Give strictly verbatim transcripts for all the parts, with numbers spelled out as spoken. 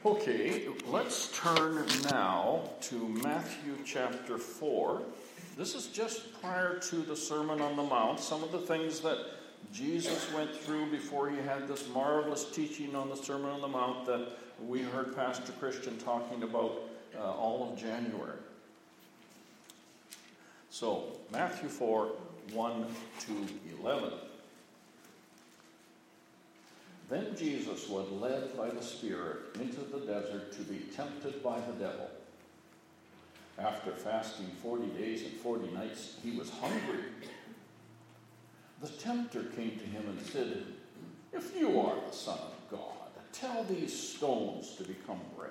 Okay, let's turn now to Matthew chapter four. This is just prior to the Sermon on the Mount, some of the things that Jesus went through before he had this marvelous teaching on the Sermon on the Mount that we heard Pastor Christian talking about uh, all of January. So, Matthew four, one to eleven. Then Jesus was led by the Spirit into the desert to be tempted by the devil. After fasting forty days and forty nights, he was hungry. The tempter came to him and said, "If you are the Son of God, tell these stones to become bread."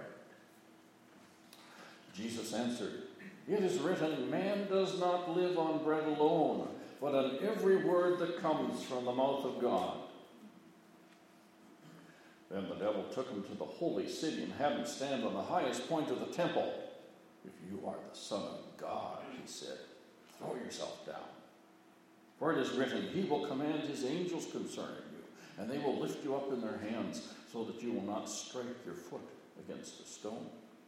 Jesus answered, "It is written, man does not live on bread alone, but on every word that comes from the mouth of God." Then the devil took him to the holy city and had him stand on the highest point of the temple. "If you are the Son of God," he said, "throw yourself down. For it is written, he will command his angels concerning you, and they will lift you up in their hands, so that you will not strike your foot against a stone."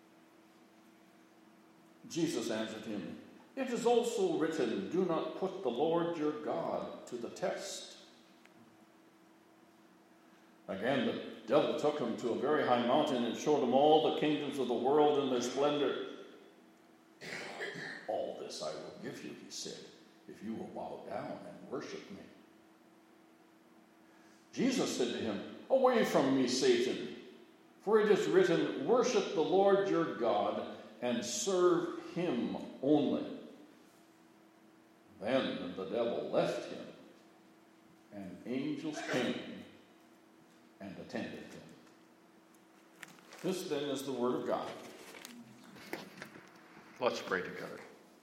Jesus answered him, "It is also written, do not put the Lord your God to the test." Again, the devil took him to a very high mountain and showed him all the kingdoms of the world and their splendor. "All this I will give you," he said, "if you will bow down and worship me." Jesus said to him, "Away from me, Satan, for it is written, worship the Lord your God and serve him only." Then the devil left him, and angels came and attended him. This then is the word of God. Let's pray together.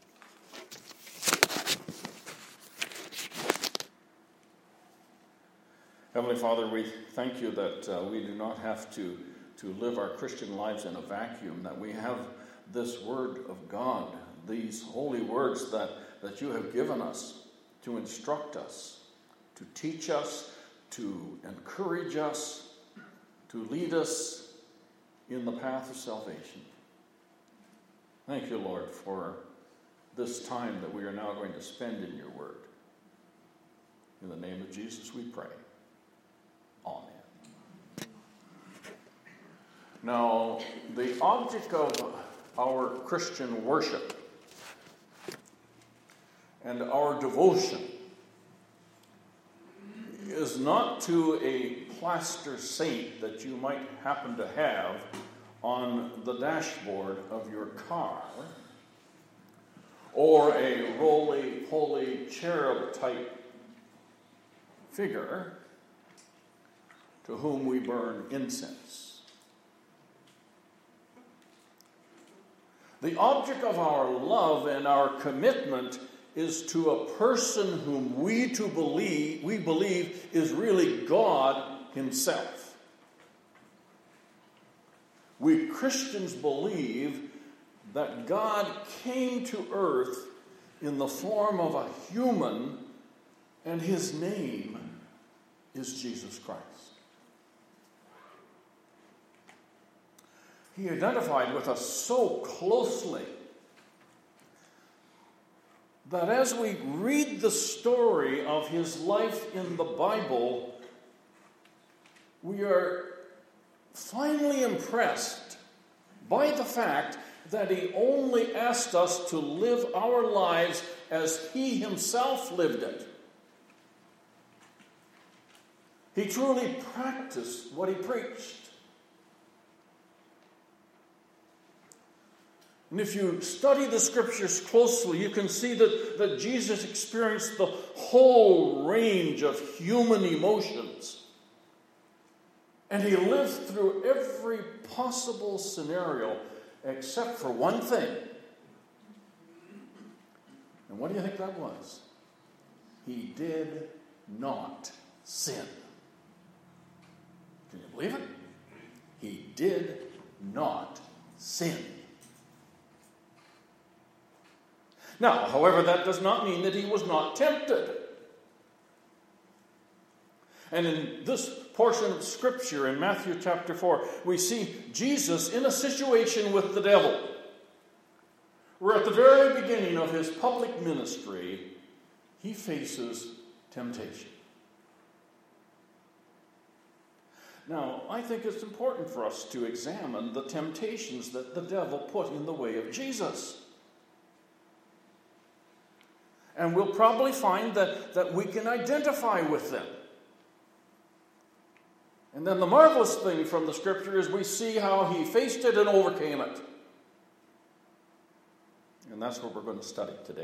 Heavenly Father, we thank you that uh, we do not have to, to live our Christian lives in a vacuum, that we have this word of God, these holy words that, that you have given us to instruct us, to teach us, to encourage us, to lead us in the path of salvation. Thank you, Lord, for this time that we are now going to spend in your word. In the name of Jesus we pray. Amen. Now, the object of our Christian worship and our devotion is not to a plaster saint that you might happen to have on the dashboard of your car, or a roly-poly cherub-type figure to whom we burn incense. The object of our love and our commitment is to a person whom we to believe we believe is really God himself. We Christians believe that God came to earth in the form of a human, and his name is Jesus Christ. He identified with us so closely that as we read the story of his life in the Bible, we are finally impressed by the fact that he only asked us to live our lives as he himself lived it. He truly practiced what he preached. And if you study the scriptures closely, you can see that, that Jesus experienced the whole range of human emotions. And he lived through every possible scenario except for one thing. And what do you think that was? He did not sin. Can you believe it? He did not sin. Now, however, that does not mean that he was not tempted. And in this portion of Scripture, in Matthew chapter four, we see Jesus in a situation with the devil. Where at the very beginning of his public ministry, he faces temptation. Now, I think it's important for us to examine the temptations that the devil put in the way of Jesus. And we'll probably find that, that we can identify with them. And then the marvelous thing from the Scripture is we see how he faced it and overcame it. And that's what we're going to study today.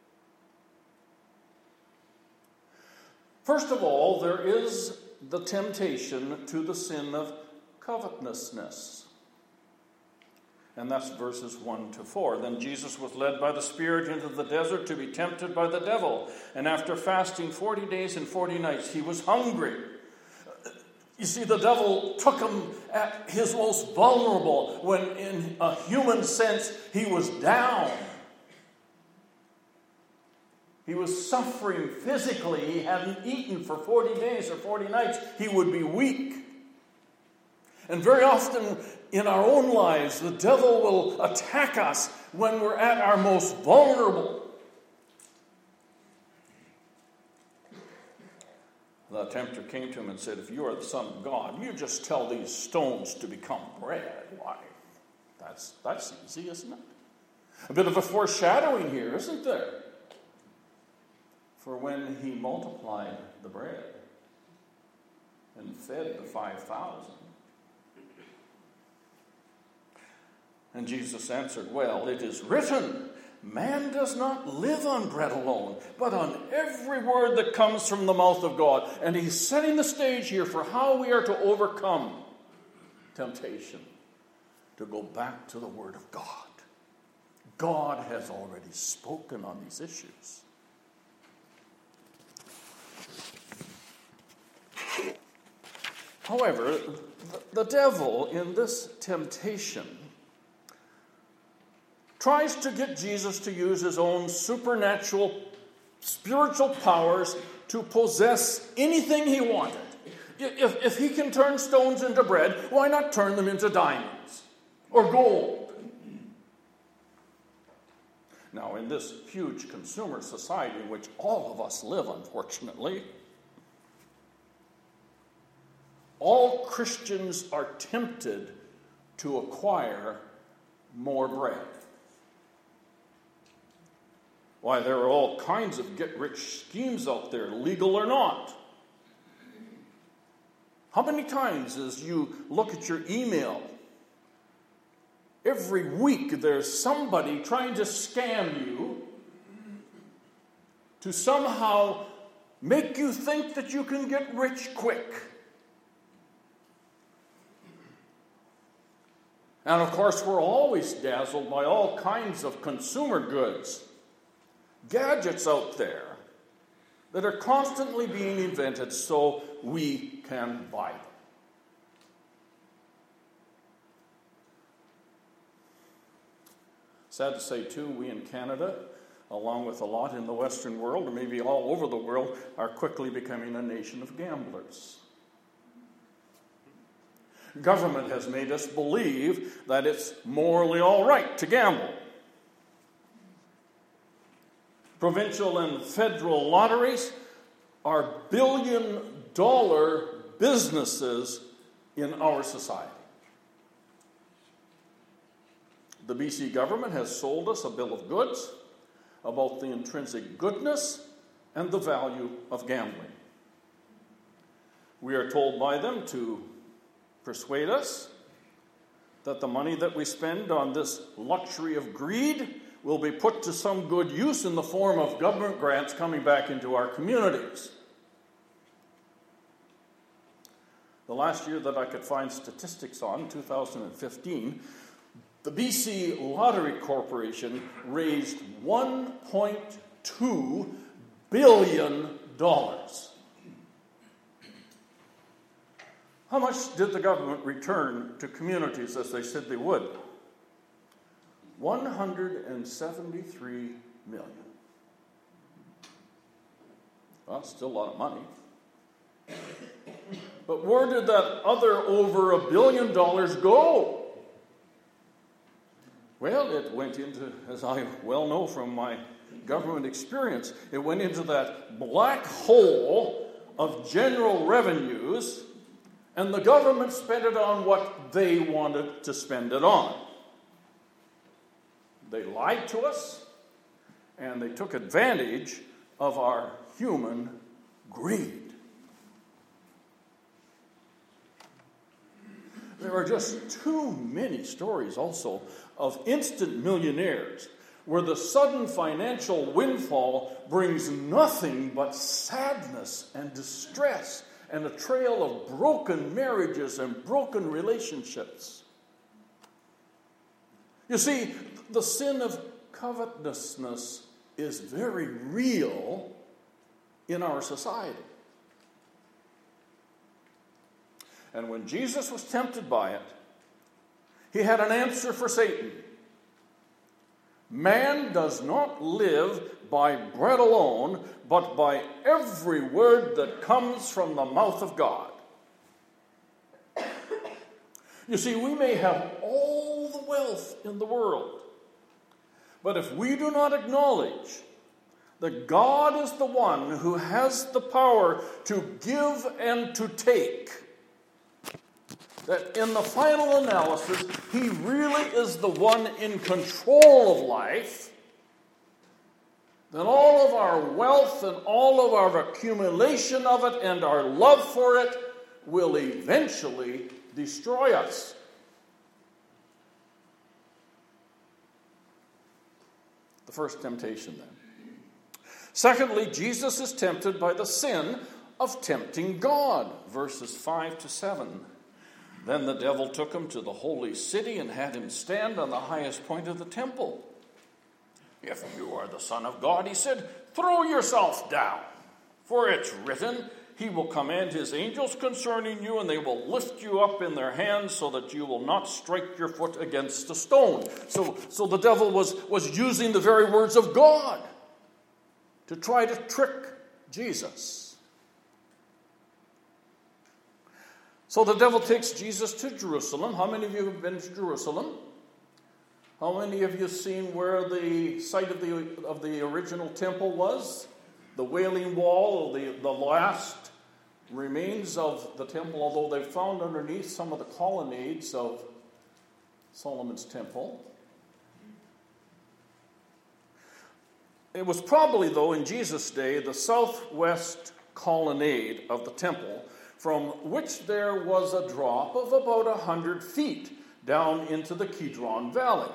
First of all, there is the temptation to the sin of covetousness. And that's verses one to four. Then Jesus was led by the Spirit into the desert to be tempted by the devil. And after fasting forty days and forty nights, he was hungry. You see, the devil took him at his most vulnerable, when in a human sense he was down. He was suffering physically. He hadn't eaten for forty days or forty nights. He would be weak. And very often in our own lives, the devil will attack us when we're at our most vulnerable. The tempter came to him and said, if you are the Son of God, you just tell these stones to become bread. Why? That's, that's easy, isn't it? A bit of a foreshadowing here, isn't there? For when he multiplied the bread and fed the five thousand. And Jesus answered, well, it is written, man does not live on bread alone, but on every word that comes from the mouth of God. And he's setting the stage here for how we are to overcome temptation, to go back to the Word of God. God has already spoken on these issues. However, the devil in this temptation tries to get Jesus to use his own supernatural, spiritual powers to possess anything he wanted. If, if he can turn stones into bread, why not turn them into diamonds or gold? Now, in this huge consumer society in which all of us live, unfortunately, all Christians are tempted to acquire more bread. Why, there are all kinds of get-rich schemes out there, legal or not. How many times as you look at your email, every week there's somebody trying to scam you to somehow make you think that you can get rich quick. And of course, we're always dazzled by all kinds of consumer goods, gadgets out there that are constantly being invented so we can buy them. Sad to say, too, we in Canada, along with a lot in the Western world, or maybe all over the world, are quickly becoming a nation of gamblers. Government has made us believe that it's morally all right to gamble. Provincial and federal lotteries are billion-dollar businesses in our society. The B C government has sold us a bill of goods about the intrinsic goodness and the value of gambling. We are told by them to persuade us that the money that we spend on this luxury of greed will be put to some good use in the form of government grants coming back into our communities. The last year that I could find statistics on, two thousand fifteen, the B C Lottery Corporation raised one point two billion dollars. How much did the government return to communities as they said they would? one hundred seventy-three million dollars. Well, that's still a lot of money. But where did that other over a billion dollars go? Well, it went into, as I well know from my government experience, it went into that black hole of general revenues, and the government spent it on what they wanted to spend it on. They lied to us, and they took advantage of our human greed. There are just too many stories also of instant millionaires where the sudden financial windfall brings nothing but sadness and distress and a trail of broken marriages and broken relationships. You see, the sin of covetousness is very real in our society. And when Jesus was tempted by it, he had an answer for Satan. Man does not live by bread alone, but by every word that comes from the mouth of God. You see, we may have all the wealth in the world, but if we do not acknowledge that God is the one who has the power to give and to take, that in the final analysis, he really is the one in control of life, then all of our wealth and all of our accumulation of it and our love for it will eventually destroy us. The first temptation then. Secondly, Jesus is tempted by the sin of tempting God, verses five to seven. Then the devil took him to the holy city and had him stand on the highest point of the temple. If you are the Son of God, he said, throw yourself down, for it's written, he will command his angels concerning you, and they will lift you up in their hands so that you will not strike your foot against a stone. So, so the devil was, was using the very words of God to try to trick Jesus. So the devil takes Jesus to Jerusalem. How many of you have been to Jerusalem? How many of you seen where the site of the of the original temple was? The Wailing Wall, the, the last remains of the temple, although they've found underneath some of the colonnades of Solomon's temple. It was probably, though, in Jesus' day, the southwest colonnade of the temple, from which there was a drop of about a hundred feet down into the Kidron Valley.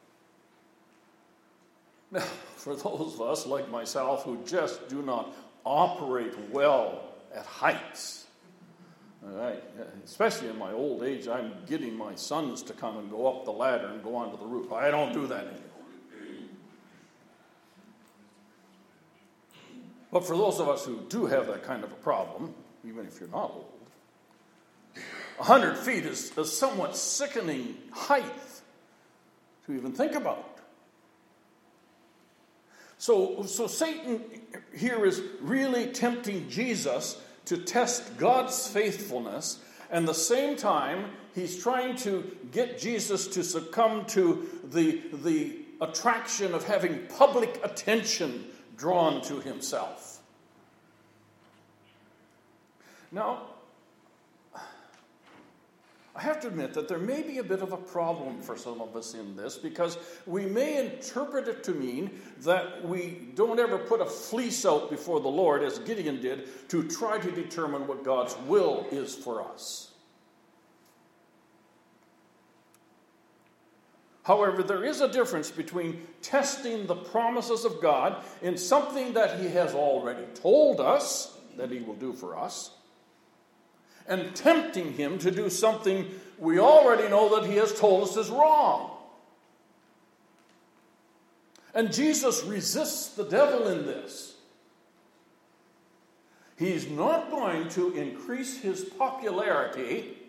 Now, for those of us like myself who just do not operate well at heights, all right, especially in my old age, I'm getting my sons to come and go up the ladder and go onto the roof. I don't do that anymore. But for those of us who do have that kind of a problem, even if you're not old, a hundred feet is a somewhat sickening height to even think about. So, so Satan here is really tempting Jesus to test God's faithfulness, and at the same time, he's trying to get Jesus to succumb to the, the attraction of having public attention drawn to himself. Now, I have to admit that there may be a bit of a problem for some of us in this, because we may interpret it to mean that we don't ever put a fleece out before the Lord, as Gideon did, to try to determine what God's will is for us. However, there is a difference between testing the promises of God in something that he has already told us that he will do for us, and tempting him to do something we already know that he has told us is wrong. And Jesus resists the devil in this. He's not going to increase his popularity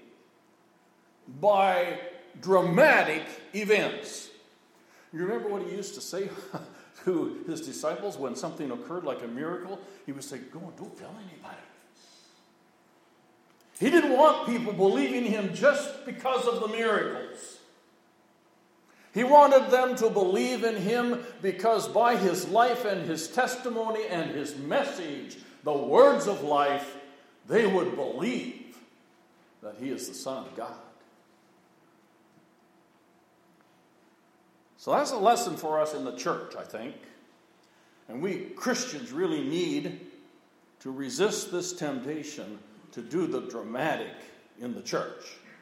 by dramatic events. You remember what he used to say to his disciples when something occurred like a miracle? He would say, go and don't tell anybody. He didn't want people believing him just because of the miracles. He wanted them to believe in him because by his life and his testimony and his message, the words of life, they would believe that he is the Son of God. So that's a lesson for us in the church, I think. And we Christians really need to resist this temptation to do the dramatic in the church.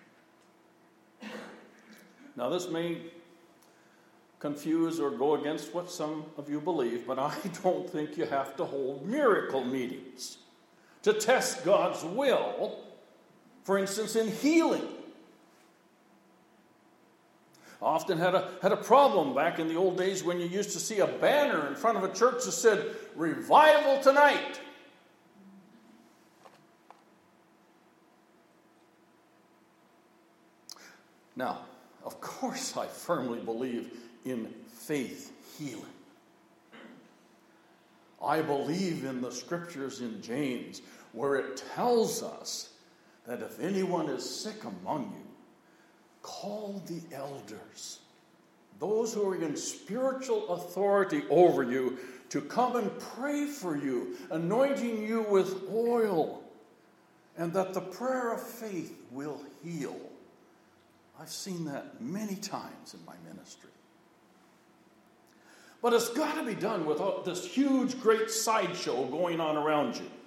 Now, this may confuse or go against what some of you believe, but I don't think you have to hold miracle meetings to test God's will, for instance, in healing. I often had a, had a problem back in the old days when you used to see a banner in front of a church that said, "Revival tonight." Now, of course, I firmly believe in faith healing. I believe in the scriptures in James where it tells us that if anyone is sick among you, call the elders, those who are in spiritual authority over you, to come and pray for you, anointing you with oil, and that the prayer of faith will heal. I've seen that many times in my ministry. But it's got to be done without this huge, great sideshow going on around you.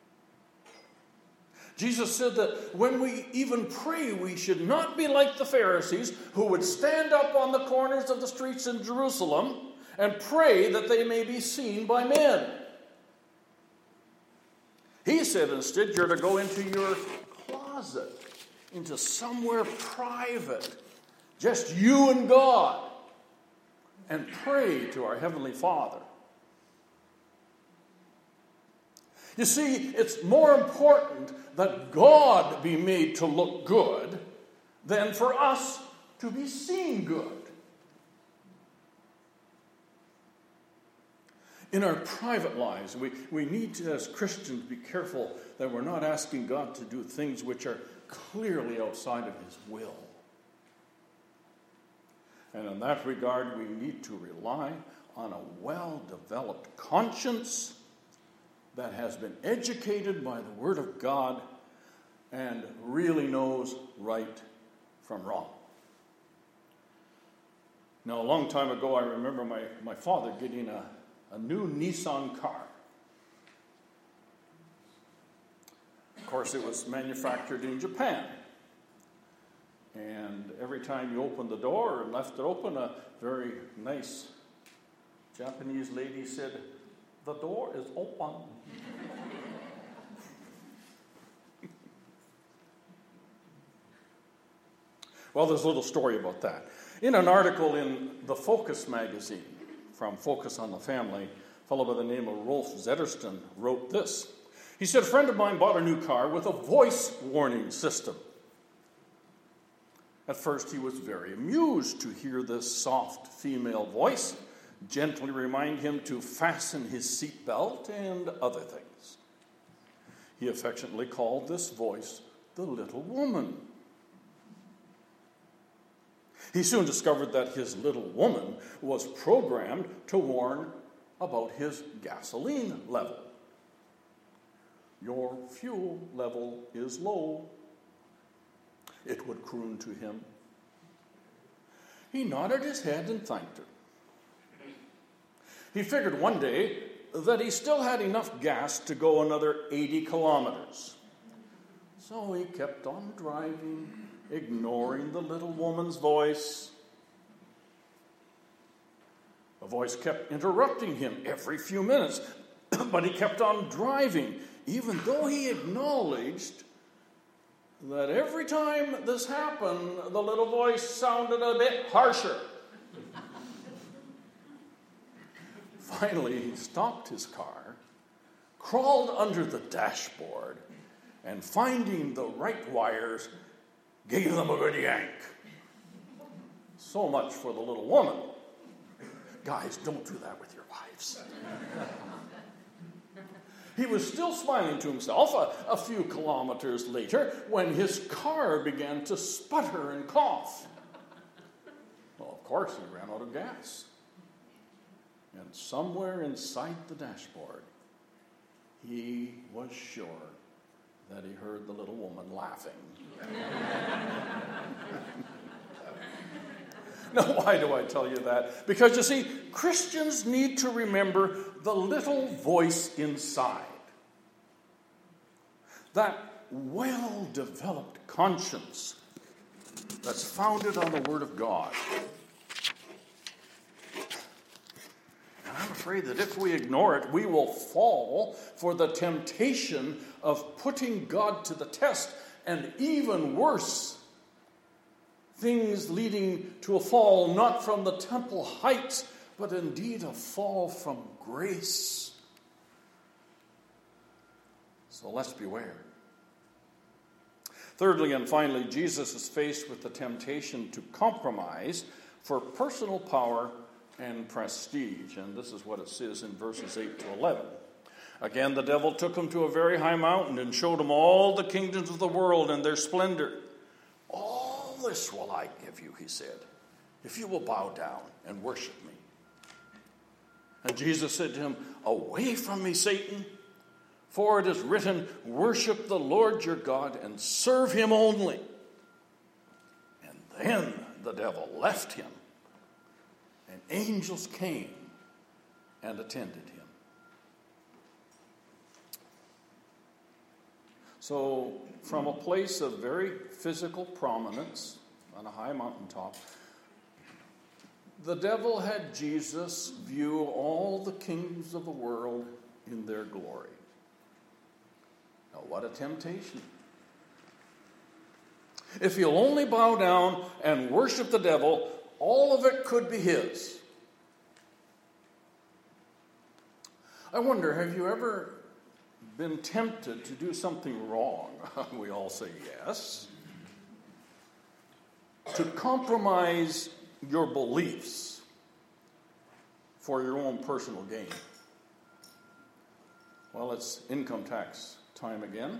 Jesus said that when we even pray, we should not be like the Pharisees who would stand up on the corners of the streets in Jerusalem and pray that they may be seen by men. He said instead, you're to go into your closet, into somewhere private, just you and God, and pray to our Heavenly Father. You see, it's more important that God be made to look good than for us to be seen good. In our private lives, we, we need to, as Christians, be careful that we're not asking God to do things which are clearly outside of his will. And in that regard, we need to rely on a well-developed conscience that has been educated by the Word of God and really knows right from wrong. Now, a long time ago, I remember my, my father getting a, a new Nissan car. Of course, it was manufactured in Japan. And every time you opened the door and left it open, a very nice Japanese lady said, "The door is open." Well, there's a little story about that. In an article in the Focus magazine, from Focus on the Family, a fellow by the name of Rolf Zettersten wrote this. He said, "A friend of mine bought a new car with a voice warning system. At first, he was very amused to hear this soft female voice gently remind him to fasten his seatbelt and other things. He affectionately called this voice the little woman. He soon discovered that his little woman was programmed to warn about his gasoline level. Your fuel level is low, it would croon to him. He nodded his head and thanked her. He figured one day that he still had enough gas to go another eighty kilometers. So he kept on driving, ignoring the little woman's voice. The voice kept interrupting him every few minutes, but he kept on driving, even though he acknowledged that every time this happened, the little voice sounded a bit harsher. Finally, he stopped his car, crawled under the dashboard, and finding the right wires, gave them a good yank. So much for the little woman. Guys, don't do that with your wives. He was still smiling to himself a, a few kilometers later when his car began to sputter and cough. Well, of course, he ran out of gas. And somewhere inside the dashboard, he was sure that he heard the little woman laughing. Now, why do I tell you that? Because, you see, Christians need to remember the little voice inside. That well-developed conscience that's founded on the Word of God. And I'm afraid that if we ignore it, we will fall for the temptation of putting God to the test, and even worse, things leading to a fall not from the temple heights, but indeed a fall from grace. So let's beware. Thirdly and finally, Jesus is faced with the temptation to compromise for personal power and prestige. And this is what it says in verses eight to eleven. Again, the devil took him to a very high mountain and showed him all the kingdoms of the world and their splendor. All this will I give you, he said, if you will bow down and worship me. And Jesus said to him, away from me, Satan, for it is written, worship the Lord your God and serve him only. And then the devil left him, and angels came and attended him. So, from a place of very physical prominence on a high mountaintop, the devil had Jesus view all the kingdoms of the world in their glory. Now, what a temptation. If he'll only bow down and worship the devil, all of it could be his. I wonder, have you ever been tempted to do something wrong? We all say yes. To compromise your beliefs for your own personal gain. Well, it's income tax time again.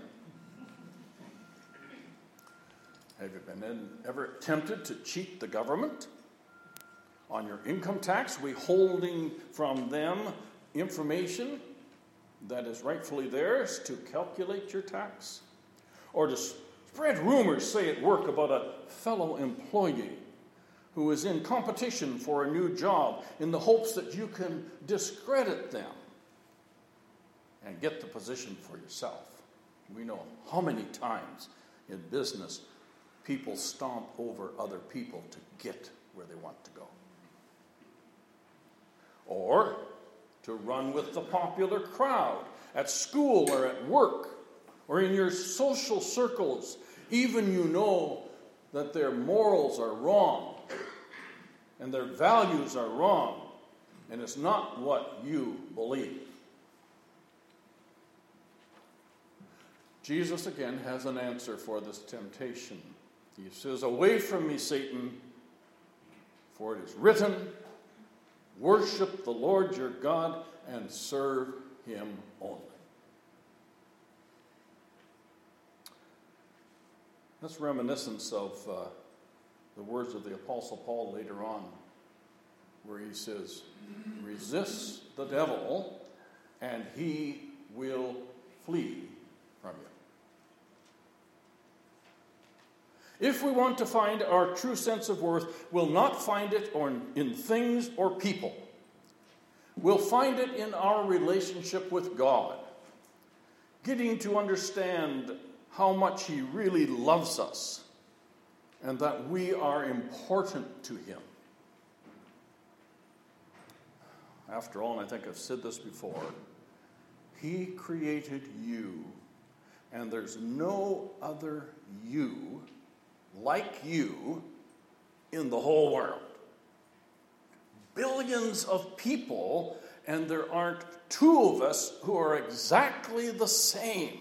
Have you been in, ever tempted to cheat the government on your income tax, withholding from them information that is rightfully theirs to calculate your tax? Or to spread rumors, say at work, about a fellow employee who is in competition for a new job in the hopes that you can discredit them and get the position for yourself. We know how many times in business people stomp over other people to get where they want to go. Or to run with the popular crowd at school or at work or in your social circles, even you know that their morals are wrong and their values are wrong, and it's not what you believe. Jesus again has an answer for this temptation. He says, away from me, Satan, for it is written, worship the Lord your God and serve him only. That's reminiscence of uh, the words of the Apostle Paul later on, where he says, resist the devil and he will flee from you. If we want to find our true sense of worth, we'll not find it in things or people. We'll find it in our relationship with God, getting to understand how much he really loves us and that we are important to him. After all, and I think I've said this before, he created you, and there's no other you like you in the whole world. Billions of people, and there aren't two of us who are exactly the same.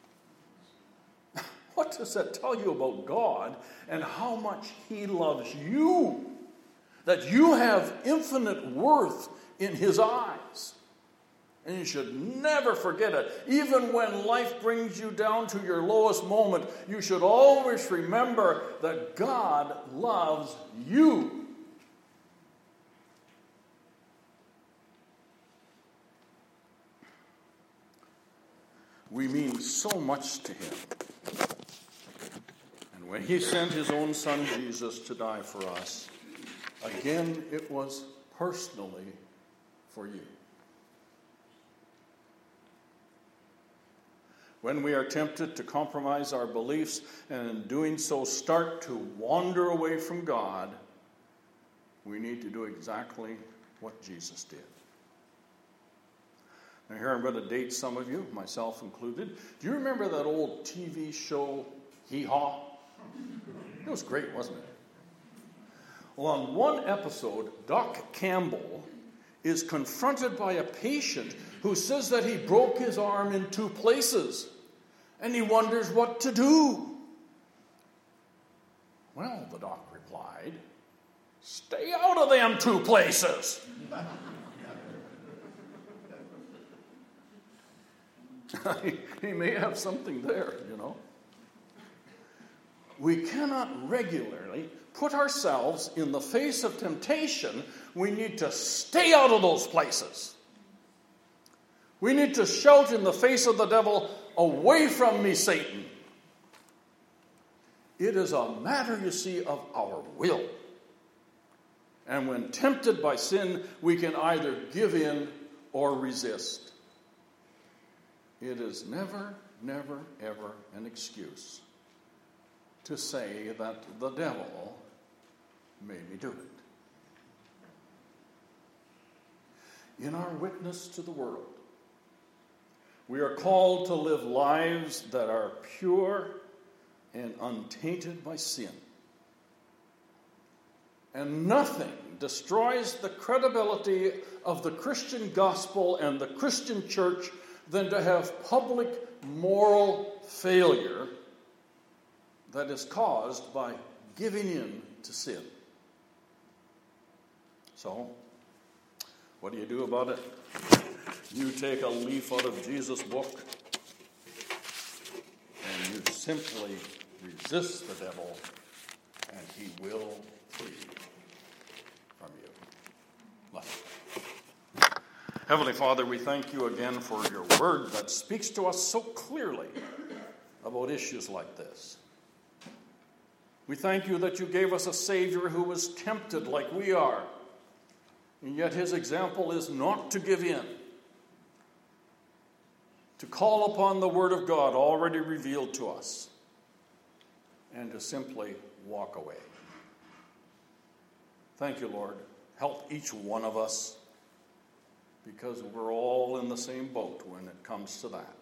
What does that tell you about God and how much he loves you? That you have infinite worth in his eyes. And you should never forget it. Even when life brings you down to your lowest moment, you should always remember that God loves you. We mean so much to him. And when he sent his own son Jesus to die for us, again it was personally for you. When we are tempted to compromise our beliefs and in doing so start to wander away from God, we need to do exactly what Jesus did. Now here I'm going to date some of you, myself included. Do you remember that old T V show, Hee Haw? It was great, wasn't it? Well, on one episode, Doc Campbell is confronted by a patient who says that he broke his arm in two places, and he wonders what to do. Well, the doc replied, stay out of them two places. He may have something there, you know. We cannot regularly put ourselves in the face of temptation. We need to stay out of those places. We need to shout in the face of the devil, away from me, Satan. It is a matter, you see, of our will. And when tempted by sin, we can either give in or resist. It is never, never, ever an excuse to say that the devil made me do it. In our witness to the world, we are called to live lives that are pure and untainted by sin. And nothing destroys the credibility of the Christian gospel and the Christian church than to have public moral failure that is caused by giving in to sin. So, what do you do about it? You take a leaf out of Jesus' book and you simply resist the devil and he will flee from you. Let's pray. Heavenly Father, we thank you again for your word that speaks to us so clearly about issues like this. We thank you that you gave us a Savior who was tempted like we are, and yet his example is not to give in, to call upon the word of God already revealed to us, and to simply walk away. Thank you, Lord. Help each one of us, because we're all in the same boat when it comes to that.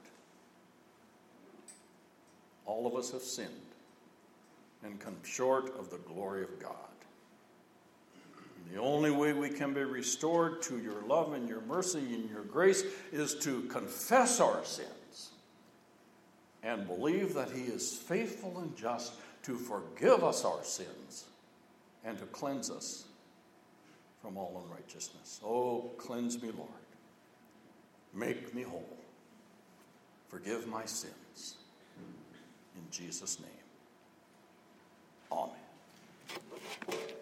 All of us have sinned and come short of the glory of God. And the only way we can be restored to your love and your mercy and your grace is to confess our sins and believe that he is faithful and just to forgive us our sins and to cleanse us from all unrighteousness. Oh, cleanse me, Lord. Make me whole. Forgive my sins. In Jesus' name. Amen.